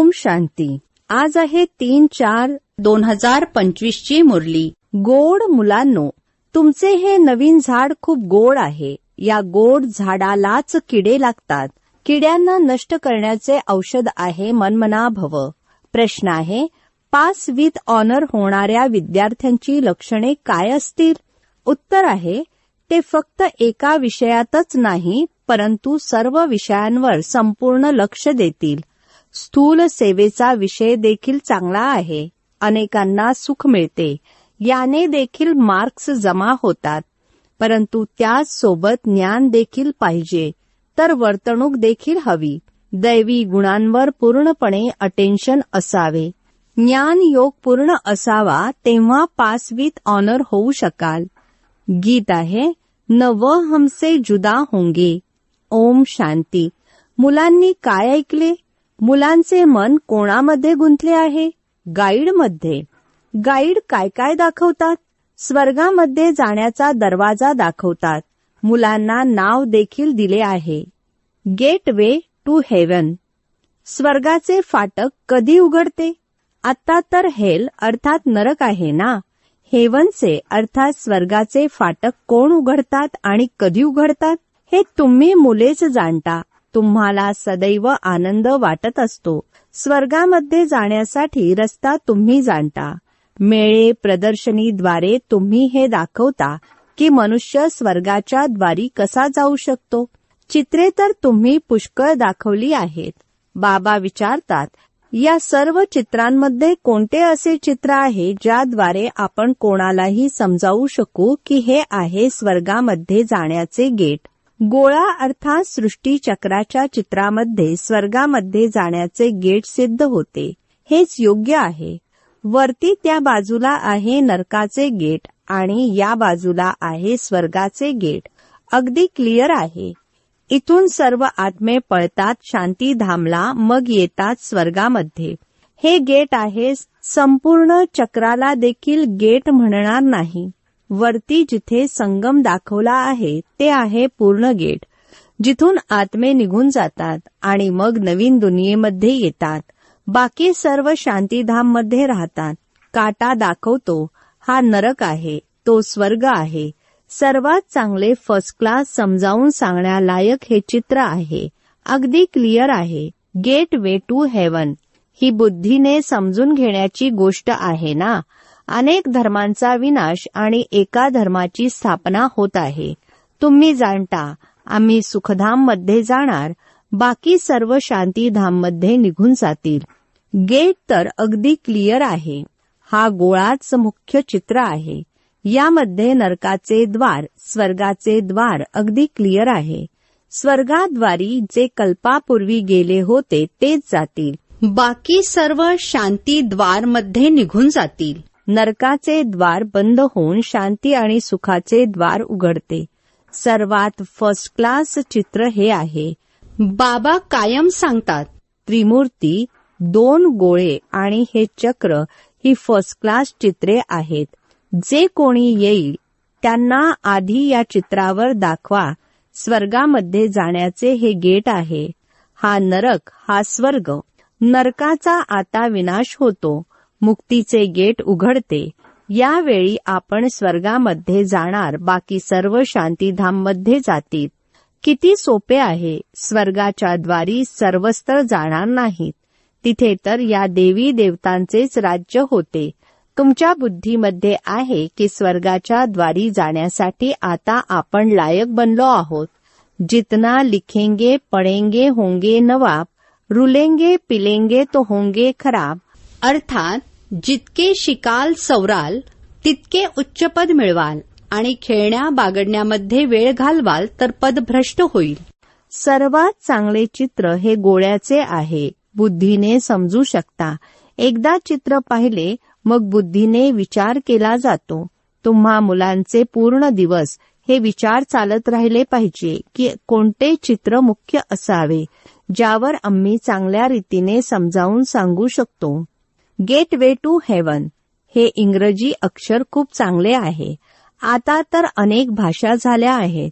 ओम शांती. आज आहे 3/4/2025 ची मुरली. गोड मुलांनो, तुमचे हे नवीन झाड खूप गोड आहे. या गोड झाडालाच किडे लागतात. किड्यांना नष्ट करण्याचे औषध आहे मनमना भव. प्रश्न आहे, पास विथ ऑनर होणाऱ्या विद्यार्थ्यांची लक्षणे काय असतील? उत्तर आहे, ते फक्त एका विषयातच नाही परंतु सर्व विषयांवर संपूर्ण लक्ष देतील. स्थूल सेवेचा विषय देखील चांगला आहे. अनेकांना सुख मिळते. याने देखील मार्क्स जमा होतात. परंतु त्याचसोबत ज्ञान देखील पाहिजे. तर वर्तणूक देखील हवी. दैवी गुणांवर पूर्णपणे अटेन्शन असावे. ज्ञान योग पूर्ण असावा तेव्हा पास विथ ऑनर होऊ शकाल. गीत आहे, न वो हमसे जुदा होंगे. ओम शांती. मुलांनी काय ऐकले? मुलांचे मन कोणामध्ये गुंतले आहे? गाईडमध्ये. गाईड काय काय दाखवतात? स्वर्गामध्ये जाण्याचा दरवाजा दाखवतात. मुलांना नाव देखील दिले आहे, गेट वे टू हेवन. स्वर्गाचे फाटक कधी उघडते? आता तर हेल अर्थात नरक आहे ना. हेवनचे अर्थात स्वर्गाचे फाटक कोण उघडतात आणि कधी उघडतात हे तुम्ही मुलेच जाणता. तुम्हाला सदैव आनंद वाटत असतो. स्वर्गामध्ये जाण्यासाठी रस्ता तुम्ही जाणता. मेळे प्रदर्शनीद्वारे तुम्ही हे दाखवता की मनुष्य स्वर्गाच्या द्वारी कसा जाऊ शकतो. चित्रे तर तुम्ही पुष्कळ दाखवली आहेत. बाबा विचारतात, या सर्व चित्रांमध्ये कोणते असे चित्र आहे ज्याद्वारे आपण कोणालाही समजावू शकू की हे आहे स्वर्गामध्ये जाण्याचे गेट. गोळा अर्थात सृष्टी चक्राच्या चित्रामध्ये स्वर्गामध्ये जाण्याचे गेट सिद्ध होते. हेच योग्य आहे. वरती त्या बाजूला आहे नरकाचे गेट आणि या बाजूला आहे स्वर्गाचे गेट. अगदी क्लिअर आहे. इथून सर्व आत्मे पळतात शांतीधामला, मग येतात स्वर्गामध्ये. हे गेट आहे. संपूर्ण चक्राला देखील गेट म्हणणार नाही. वरती जिथे संगम दाखवला आहे ते आहे पूर्ण गेट, जिथून आत्मे निघून जातात आणि मग नवीन दुनियेमध्ये येतात. बाकी सर्व शांतीधाम मध्ये राहतात. काटा दाखवतो, हा नरक आहे, तो स्वर्ग आहे. सर्वात चांगले फर्स्ट क्लास समजावून सांगण्यालायक हे चित्र आहे. अगदी क्लिअर आहे. Gateway to heaven. ही बुद्धीने समजून घेण्याची गोष्ट आहे ना. अनेक धर्मांचा विनाश आणि एका धर्माची स्थापना होत आहे. तुम्ही जाणता, आम्ही सुखधाम मध्ये जाणार, बाकी सर्व शांतीधाम मध्ये निघून जातील. गेट तर अगदी क्लिअर आहे. हा गोळाच मुख्य चित्र आहे. यामध्ये नरकाचे द्वार, स्वर्गाचे द्वार अगदी क्लिअर आहे. स्वर्गाद्वारी जे कल्पापूर्वी गेले होते तेच जातील. बाकी सर्व शांती द्वार मध्ये निघून जातील. नरकाचे द्वार बंद होऊन शांती आणि सुखाचे द्वार उघडते. सर्वात फर्स्ट क्लास चित्र हे आहे. बाबा कायम सांगतात, त्रिमूर्ती, 2 गोळे आणि हे चक्र ही फर्स्ट क्लास चित्रे आहेत. जे कोणी येईल त्यांना आधी या चित्रावर दाखवा. स्वर्गामध्ये जाण्याचे हे गेट आहे. हा नरक, हा स्वर्ग. नरकाचा आता विनाश होतो. मुक्तीचे गेट उघडते. यावेळी आपण स्वर्गामध्ये जाणार, बाकी सर्व शांतीधाम मध्ये जातील. किती सोपे आहे. स्वर्गाच्या द्वारी सर्वस्त्र जाणार नाहीत. तिथे तर या देवी देवतांचेच राज्य होते. तुमच्या बुद्धीमध्ये आहे की स्वर्गाच्या द्वारी जाण्यासाठी आता आपण लायक बनलो आहोत. जितना लिखेंगे पढ़ेंगे होंगे नवाब, रुलेंगे पिलेंगे तो होंगे खराब. अर्थात जितके शिकाल सवराल तितके उच्च पद मिळवाल आणि खेळण्या बागडण्यामध्ये वेळ घालवाल तर पद भ्रष्ट होईल. सर्वात चांगले चित्र हे गोळ्याचे आहे. बुद्धीने समजू शकता. एकदा चित्र पाहिले मग बुद्धीने विचार केला जातो. तुम्हा मुलांचे पूर्ण दिवस हे विचार चालत राहिले पाहिजे की कोणते चित्र मुख्य असावे, ज्यावर आम्ही चांगल्या रीतीने समजावून सांगू शकतो. गेट वे टू हेवन हे इंग्रजी अक्षर खूप चांगले आहे. आता तर अनेक भाषा झाल्या आहेत.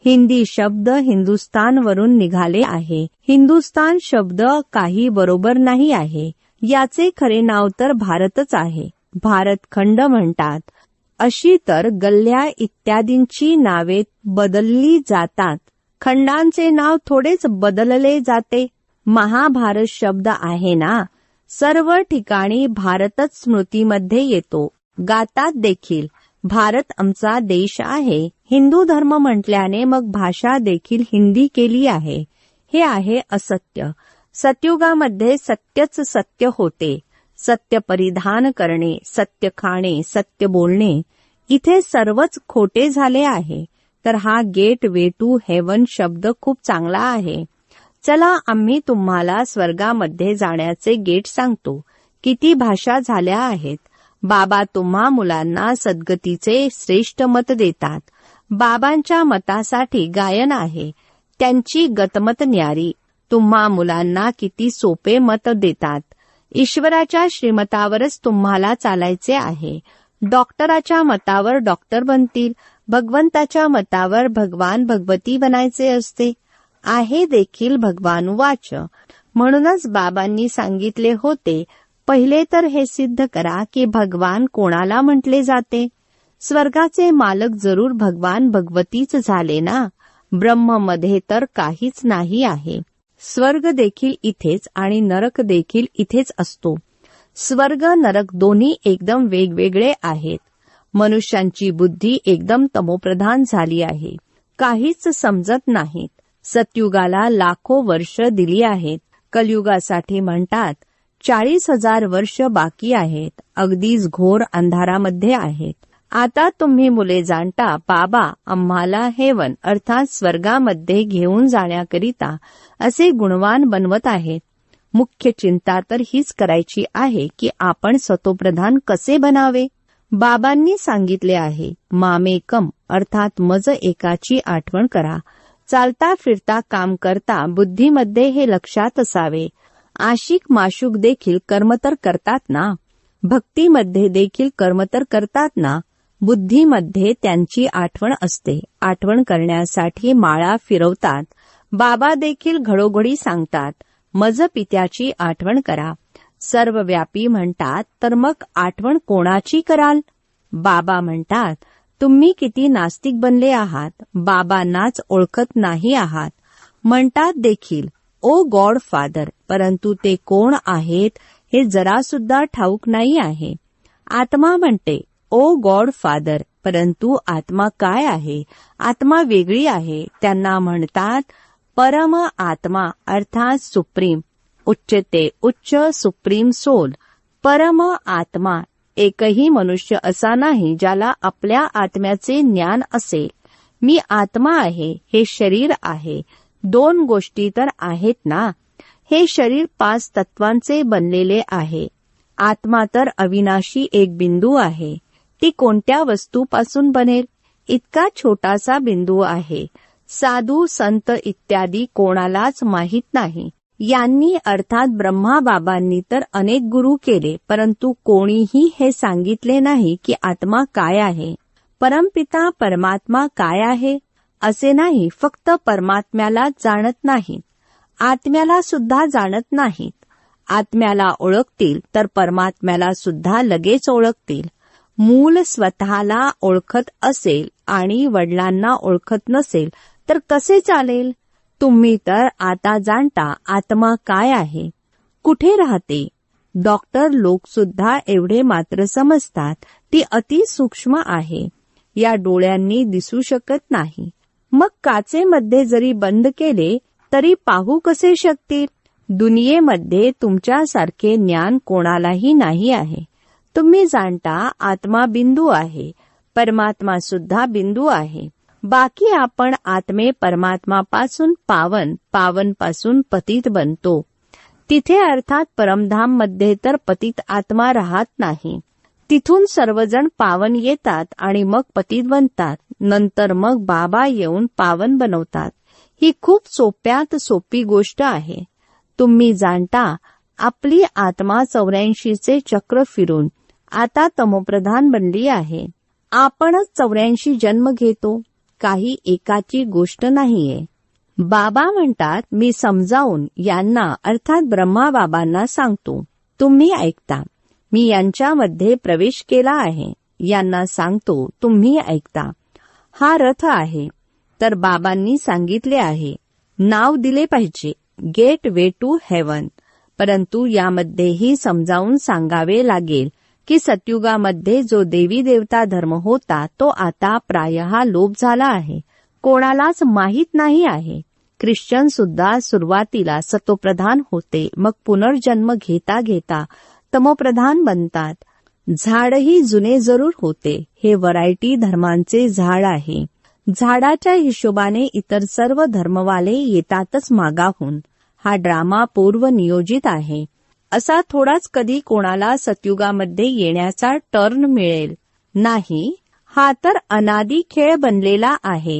हिंदी शब्द हिंदुस्तानवरून निघाले आहे. हिंदुस्तान शब्द काही बरोबर नाही आहे. याचे खरे नाव तर भारतच आहे. भारत खंड म्हणतात. अशी तर गल्ल्या इत्यादींची नावे बदलली जातात. खंडांचे नाव थोडेच बदलले जाते. महाभारत शब्द आहे ना, सर्व ठिकाणी भारतच स्मृतीमध्ये येतो. गातात देखील भारत आमचा देश आहे. हिंदू धर्म म्हटल्याने मग भाषा देखील हिंदी केली आहे. हे आहे असत्य. सतयुगामध्ये सत्यच सत्य होते. सत्य परिधान करणे, सत्य खाणे, सत्य बोलणे, इथे सर्वच खोटे झाले आहे. तर हा गेट वे टू हेवन शब्द खूप चांगला आहे. चला आम्ही तुम्हाला स्वर्गामध्ये जाण्याचे गेट सांगतो. किती भाषा झाल्या आहेत. बाबा तुम्हा मुलांना सद्गतीचे श्रेष्ठ मत देतात. बाबांच्या मतासाठी गायन आहे. त्यांची गतमत न्यारी. तुम्हा मुलांना किती सोपे मत देतात. ईश्वराच्या श्रीमतावरच तुम्हाला चालायचे आहे. डॉक्टराच्या मतावर डॉक्टर बनतील. भगवंताच्या मतावर भगवान भगवती बनायचे असते. आहे देखील भगवान वाच. म्हणूनच बाबांनी सांगितले होते, पहिले तर हे सिद्ध करा की भगवान कोणाला म्हटले जाते. स्वर्गाचे मालक जरूर भगवान भगवतीच झाले ना. ब्रह्ममध्ये तर काहीच नाही आहे. स्वर्ग देखील इथेच आणि नरक देखील इथेच असतो. स्वर्ग नरक दोन्ही एकदम वेगवेगळे आहेत. मनुष्यांची बुद्धी एकदम तमोप्रधान झाली आहे. काहीच समजत नाहीत. सतयुगाला लाखो वर्ष दिली आहेत. कलयुगासाठी म्हणतात 40,000 वर्ष बाकी आहेत. अगदीच घोर अंधारामध्ये आहेत. आता तुम्ही मुले जाणता बाबा आम्हाला हेवन अर्थात स्वर्गामध्ये घेऊन जाण्याकरिता असे गुणवान बनवत आहेत. मुख्य चिंता तर हीच करायची आहे की आपण सतोप्रधान कसे बनावे. बाबांनी सांगितले आहे, मामेकम अर्थात मज एकाची आठवण करा. चालता फिरता काम करता बुद्धीमध्ये हे लक्षात असावे. आशिक माशुक देखील कर्म तर करतात ना. भक्तीमध्ये देखील कर्म तर करतात ना. बुद्धीमध्ये त्यांची आठवण असते. आठवण करण्यासाठी माळा फिरवतात. बाबा देखील घडोघडी सांगतात, मज पित्याची आठवण करा. सर्वव्यापी म्हणतात, तर मग आठवण कोणाची कराल. बाबा म्हणतात, तुम्ही किती नास्तिक बनले आहात. बाबांनाच ओळखत नाही आहात. म्हणतात देखील ओ गॉड फादर, परंतु ते कोण आहेत हे जरा सुद्धा ठाऊक नाही आहे. आत्मा म्हणते ओ गॉड फादर, परंतु आत्मा काय आहे. आत्मा वेगळी आहे. त्यांना म्हणतात परम आत्मा अर्थात सुप्रीम. उच्चते उच्च सुप्रीम सोल. परम आत्मा. एकही मनुष्य असा नाही ज्याला आपल्या आत्म्याचे ज्ञान असेल. मी आत्मा आहे, हे शरीर आहे. दोन गोष्टी तर आहेत ना. हे शरीर 5 तत्वांचे बनलेले आहे. आत्मा तर अविनाशी एक बिंदू आहे. ती कोणत्या वस्तूपासून बनेल. इतका छोटासा बिंदू आहे. साधू संत इत्यादी कोणालाच माहीत नाही. यांनी अर्थात ब्रह्माबाबांनी तर अनेक गुरु केले, परंतु कोणीही हे सांगितले नाही की आत्मा काय आहे. परमपिता परमात्मा काय आहे असे नाही. फक्त परमात्म्याला जाणत नाहीत. आत्म्याला सुद्धा जाणत नाहीत. आत्म्याला ओळखतील तर परमात्म्याला सुद्धा लगेच ओळखतील. मूल स्वतःला ओळखत असेल आणि वडिलांना ओळखत नसेल तर कसे चालेल. तुम्ही तर आता जाणता आत्मा काय आहे, कुठे राहते. डॉक्टर लोक सुद्धा एवढे मात्र समजतात, ती अति सूक्ष्म आहे. या डोळ्यांनी दिसू शकत नाही. मग काचेमध्ये जरी बंद केले तरी पाहू कसे शकतील. दुनियेमध्ये तुमच्यासारखे ज्ञान कोणालाही नाही आहे. तुम्ही जाणता आत्मा बिंदू आहे. परमात्मा सुद्धा बिंदू आहे. बाकी आपण आत्मे परमात्मापासून पावन, पावन पासून पतित बनतो. तिथे अर्थात परमधाम मध्ये तर पतित आत्मा राहत नाही. तिथून सर्वजण पावन येतात आणि मग पतित बनतात. नंतर मग बाबा येऊन पावन बनवतात. ही खूप सोप्यात सोपी गोष्ट आहे. तुम्ही जाणता आपली आत्मा 84चे चक्र फिरून आता तमोप्रधान बनली आहे. आपणच 84 जन्म घेतो. काही एकाची गोष्ट नाहीये. बाबा म्हणतात, मी समजावून यांना अर्थात ब्रह्मा बाबांना सांगतो, तुम्ही ऐकता. मी यांच्यामध्ये प्रवेश केला आहे, यांना सांगतो, तुम्ही ऐकता. हा रथ आहे. तर बाबांनी सांगितले आहे, नाव दिले पाहिजे, गेट वे टू हेवन. परंतु यामध्येही समजावून सांगावे लागेल की सतयुगामध्ये जो देवी देवता धर्म होता तो आता प्रायः लोप झाला आहे, कोणालाच माहीत नाही आहे. ख्रिश्चन सुद्धा सुरुवातीला सतोप्रधान होते, मग पुनर्जन्म घेता घेता तमोप्रधान बनतात. झाडही जुने जरूर होते. हे व्हरायटी धर्मांचे झाड आहे. झाडाच्या हिशोबाने इतर सर्व धर्मवाले येतातच मागाहून. हा ड्रामा पूर्व नियोजित आहे. असा थोडाच कधी कोणाला सतयुगामध्ये येण्याचा टर्न मिळेल नाही. हा तर अनादी खेळ बनलेला आहे.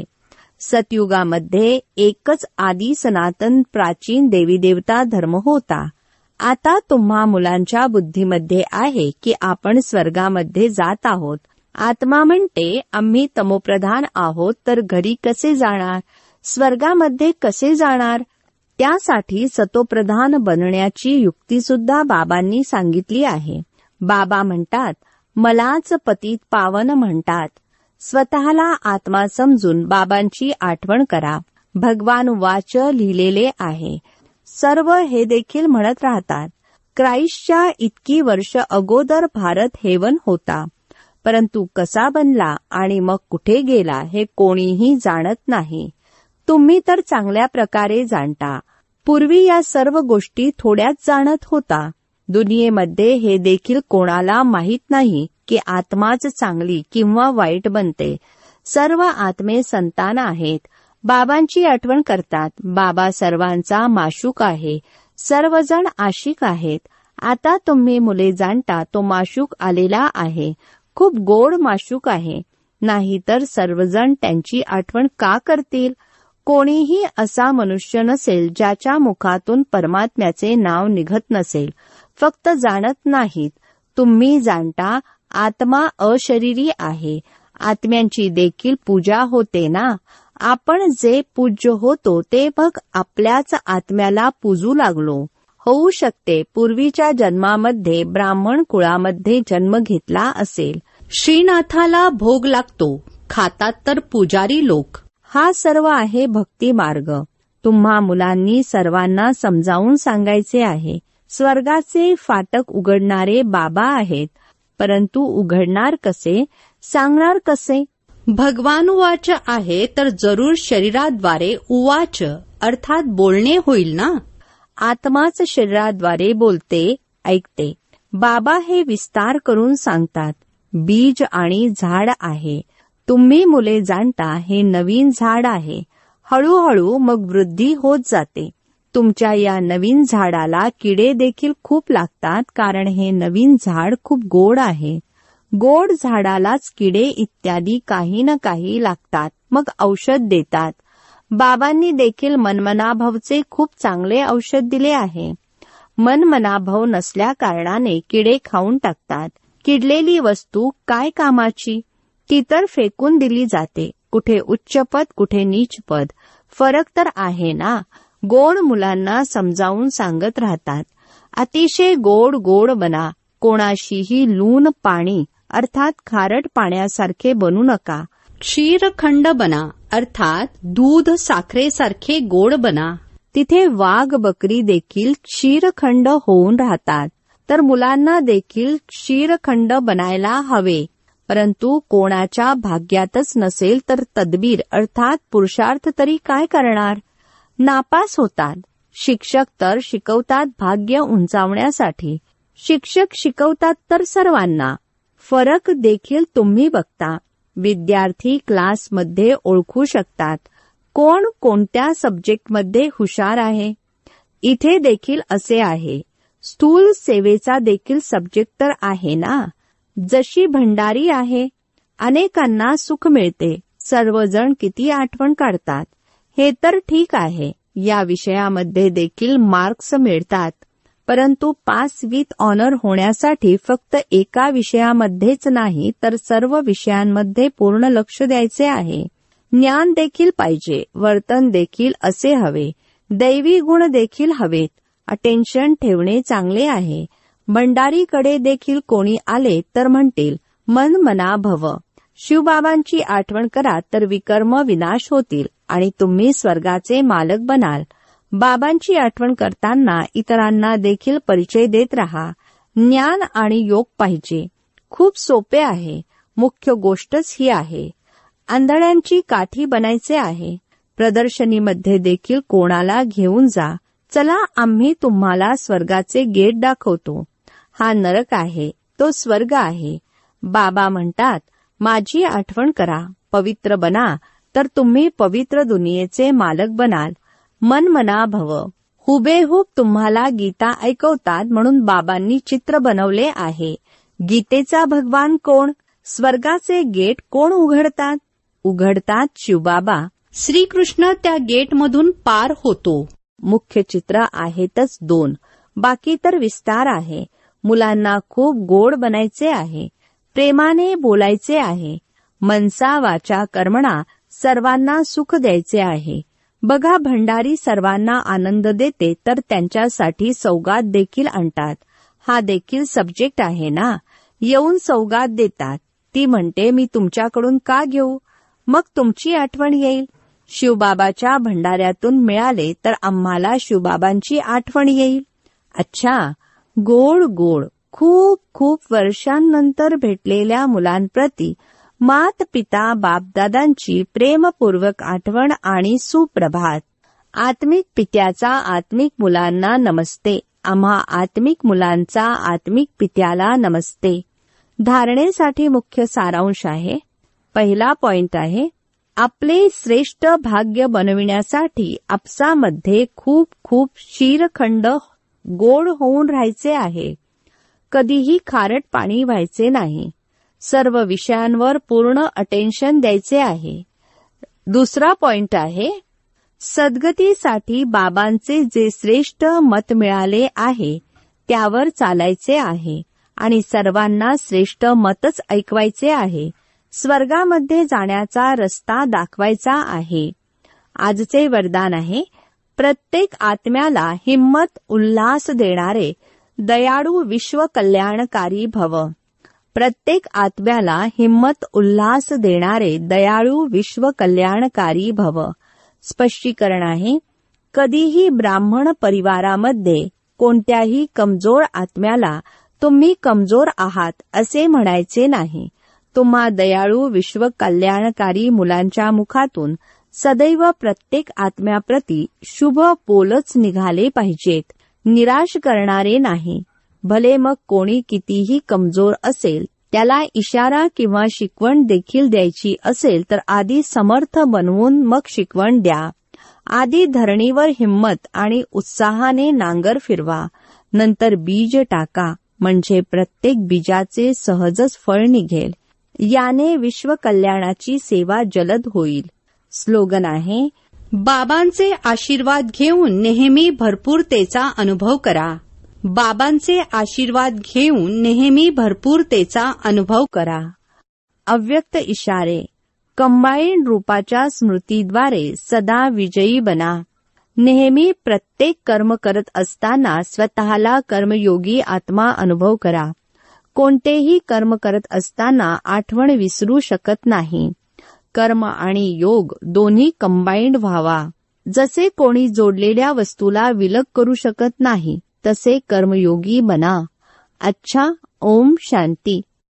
सतयुगामध्ये एकच आदी सनातन प्राचीन देवी देवता धर्म होता. आता तुम्हा मुलांच्या बुद्धीमध्ये आहे की आपण स्वर्गामध्ये जात आहोत. आत्मा म्हणते, आम्ही तमोप्रधान आहोत तर घरी कसे जाणार, स्वर्गामध्ये कसे जाणार. त्यासाठी सतोप्रधान बनण्याची युक्ती सुद्धा बाबांनी सांगितली आहे. बाबा म्हणतात, मलाच पतित पावन म्हणतात. स्वतःला आत्मा समजून बाबांची आठवण करा. भगवान वाच लिहिलेले आहे. सर्व हे देखील म्हणत राहतात, क्राइस्टच्या इतकी वर्ष अगोदर भारत हेवन होता, परंतु कसा बनला आणि मग कुठे गेला हे कोणीही जाणत नाही. तुम्ही तर चांगल्या प्रकारे जाणता. पूर्वी या सर्व गोष्टी थोड्याच जाणत होता. दुनियेमध्ये हे देखील कोणाला माहीत नाही की आत्माच चांगली किंवा वाईट बनते. सर्व आत्मे संतान आहेत. बाबांची आठवण करतात. बाबा सर्वांचा माशूक आहे. सर्वजण आशिक आहेत. आता तुम्ही मुले जाणता तो माशूक आलेला आहे. खूप गोड माशूक आहे. नाहीतर सर्वजण त्यांची आठवण का करतील. कोणीही असा मनुष्य नसेल ज्याच्या मुखातून परमात्म्याचे नाव निघत नसेल. फक्त जाणत नाहीत. तुम्ही जाणता आत्मा अशरीरी आहे. आत्म्यांची देखील पूजा होते ना. आपण जे पूज्य होतो ते मग आपल्याच आत्म्याला पूजू लागलो. होऊ शकते पूर्वीच्या जन्मामध्ये ब्राह्मण कुळामध्ये जन्म घेतला असेल. श्रीनाथाला भोग लागतो, खातात तर पुजारी लोक. हा सर्व आहे भक्ती मार्ग. तुम्हा मुलांनी सर्वांना समजावून सांगायचे आहे. स्वर्गाचे फाटक उघडणारे बाबा आहेत, परंतु उघडणार कसे, सांगणार कसे. भगवान उवाच आहे तर जरूर शरीराद्वारे उवाच अर्थात बोलणे होईल ना. आत्माच शरीराद्वारे बोलते, ऐकते. बाबा हे विस्तार करून सांगतात. बीज आणि झाड आहे. तुम्ही मुले जाणता हे नवीन झाड आहे. हळूहळू मग वृद्धी होत जाते. तुमच्या या नवीन झाडाला किडे देखील खूप लागतात, कारण हे नवीन झाड खूप गोड आहे. गोड झाडालाच किडे इत्यादी काही न काही लागतात, मग औषध देतात. बाबांनी देखील मनमनाभवचे खूप चांगले औषध दिले आहे. मनमनाभव नसल्या कारणाने किडे खाऊन टाकतात. किडलेली वस्तू काय कामाची, ती तर फेकून दिली जाते. कुठे उच्च पद, कुठे नीच पद, फरक तर आहे ना. गोड मुलांना समजावून सांगत राहतात. अतिशय गोड गोड बना. कोणाशीही लूण पाणी अर्थात खारट पाण्यासारखे बनू नका. क्षीरखंड बना अर्थात दूध साखरेसारखे गोड बना. तिथे वाघ बकरी देखील क्षीरखंड होऊन राहतात. तर मुलांना देखील क्षीरखंड बनायला हवे. परंतु कोणाच्या भाग्यातच नसेल तर तदबीर अर्थात पुरुषार्थ तरी काय करणार. नापास होतात. शिक्षक तर शिकवतात भाग्य उंचावण्यासाठी. शिक्षक शिकवतात तर सर्वांना. फरक देखील तुम्ही बघता. विद्यार्थी क्लासमध्ये ओळखू शकतात कोण कोणत्या सब्जेक्टमध्ये हुशार आहे. इथे देखील असे आहे. स्थूल सेवेचा देखील सब्जेक्ट तर आहे ना. जशी भंडारी आहे, अनेकांना सुख मिळते. सर्वजण किती आठवण काढतात. हे तर ठीक आहे. या विषयामध्ये देखील मार्क्स मिळतात. परंतु पास विथ ऑनर होण्यासाठी फक्त एका विषयामध्येच नाही तर सर्व विषयांमध्ये पूर्ण लक्ष द्यायचे आहे. ज्ञान देखील पाहिजे, वर्तन देखील असे हवे, दैवी गुण देखील हवेत. अटेन्शन ठेवणे चांगले आहे. भंडारीकडे देखील कोणी आले तर म्हणतील, मन मना भव. शिवबाबांची आठवण करा तर विकर्म विनाश होतील आणि तुम्ही स्वर्गाचे मालक बनाल. बाबांची आठवण करताना इतरांना देखील परिचय देत राहा. ज्ञान आणि योग पाहिजे. खूप सोपे आहे. मुख्य गोष्टच ही आहे. आंधळ्यांची काठी बनायचे आहे. प्रदर्शनीमध्ये देखील कोणाला घेऊन जा. चला, आम्ही तुम्हाला स्वर्गाचे गेट दाखवतो. हा नरक आहे, तो स्वर्ग आहे. बाबा म्हणतात, माझी आठवण करा, पवित्र बना, तर तुम्ही पवित्र दुनियेचे मालक बनाल. मन मना भव. हुबेहूब तुम्हाला गीता ऐकवतात म्हणून बाबांनी चित्र बनवले आहे. गीतेचा भगवान कोण? स्वर्गाचे गेट कोण उघडतात? उघडतात शिवबाबा. श्रीकृष्ण त्या गेटमधून पार होतो. मुख्य चित्र आहेतच 2, बाकी तर विस्तार आहे. मुलांना खूप गोड बनायचे आहे. प्रेमाने बोलायचे आहे. मनसा वाचा कर्मणा सर्वांना सुख द्यायचे आहे. बघा, भंडारी सर्वांना आनंद देते तर त्यांच्यासाठी सौगात देखील आणतात. हा देखील सब्जेक्ट आहे ना. येऊन सौगात देतात. ती म्हणते, मी तुमच्याकडून का घेऊ? मग तुमची आठवण येईल. शिवबाबाच्या भंडाऱ्यातून मिळाले तर आम्हाला शिवबाबांची आठवण येईल. अच्छा, गोड गोड. खूप खूप वर्षांनंतर भेटलेल्या मुलांप्रती मात पिता बापदादांची प्रेमपूर्वक आठवण आणि सुप्रभात. आत्मिक पित्याचा आत्मिक मुलांना नमस्ते. आम्हा आत्मिक मुलांचा आत्मिक पित्याला नमस्ते. धारणेसाठी मुख्य सारांश आहे. पहिला पॉइंट आहे, आपले श्रेष्ठ भाग्य बनविण्यासाठी आपसामध्ये खूप खूप शिरखंड गोड होऊन राहायचे आहे. कधीही खारट पाणी व्हायचे नाही. सर्व विषयांवर पूर्ण अटेन्शन द्यायचे आहे. दुसरा पॉइंट आहे, सद्गतीसाठी बाबांचे जे श्रेष्ठ मत मिळाले आहे त्यावर चालायचे आहे आणि सर्वांना श्रेष्ठ मतच ऐकवायचे आहे. स्वर्गामध्ये जाण्याचा रस्ता दाखवायचा आहे. आजचे वरदान आहे, प्रत्येक आत्म्याला हिम्मत उल्हास देणारे दयाळू विश्व कल्याणकारी भव. प्रत्येक आत्म्याला हिम्मत उल्हास देणारे दयाळू विश्व कल्याणकारी भव. स्पष्टीकरण आहे, कधीही ब्राह्मण परिवारामध्ये कोणत्याही कमजोर आत्म्याला तुम्ही कमजोर आहात असे म्हणायचे नाही. तुम्हा दयाळू विश्व कल्याणकारी मुलांच्या मुखातून सदैव प्रत्येक आत्म्याप्रती शुभ बोलच निघाले पाहिजेत. निराश करणारे नाही. भले मग कोणी कितीही कमजोर असेल, त्याला इशारा किंवा शिकवण देखील द्यायची असेल तर आधी समर्थ बनवून मग शिकवण द्या. आधी धरणीवर हिम्मत आणि उत्साहाने नांगर फिरवा. नंतर बीज टाका, म्हणजे प्रत्येक बीजाचे सहजच फळ निघेल. याने विश्व कल्याणाची सेवा जलद होईल. स्लोगन आहे, बाबांचे आशीर्वाद घेऊन नेहमी भरपूरतेचा अनुभव करा. बाबांचे आशीर्वाद घेऊन नेहमी भरपूरतेचा अनुभव करा. अव्यक्त इशारे. कंबाईंड रूपाच्या स्मृतीद्वारे सदा विजयी बना. नेहमी प्रत्येक कर्म करत असताना स्वतःला कर्मयोगी आत्मा अनुभव करा. कोणतेही कर्म करत असताना आठवण विसरू शकत नाही. कर्म आणि योग दोन्ही कंबाईंड व्हावा. जसे कोणी जोडलेल्या वस्तूला विलग करू शकत नाही तसे कर्मयोगी बना. अच्छा, ओम शांती.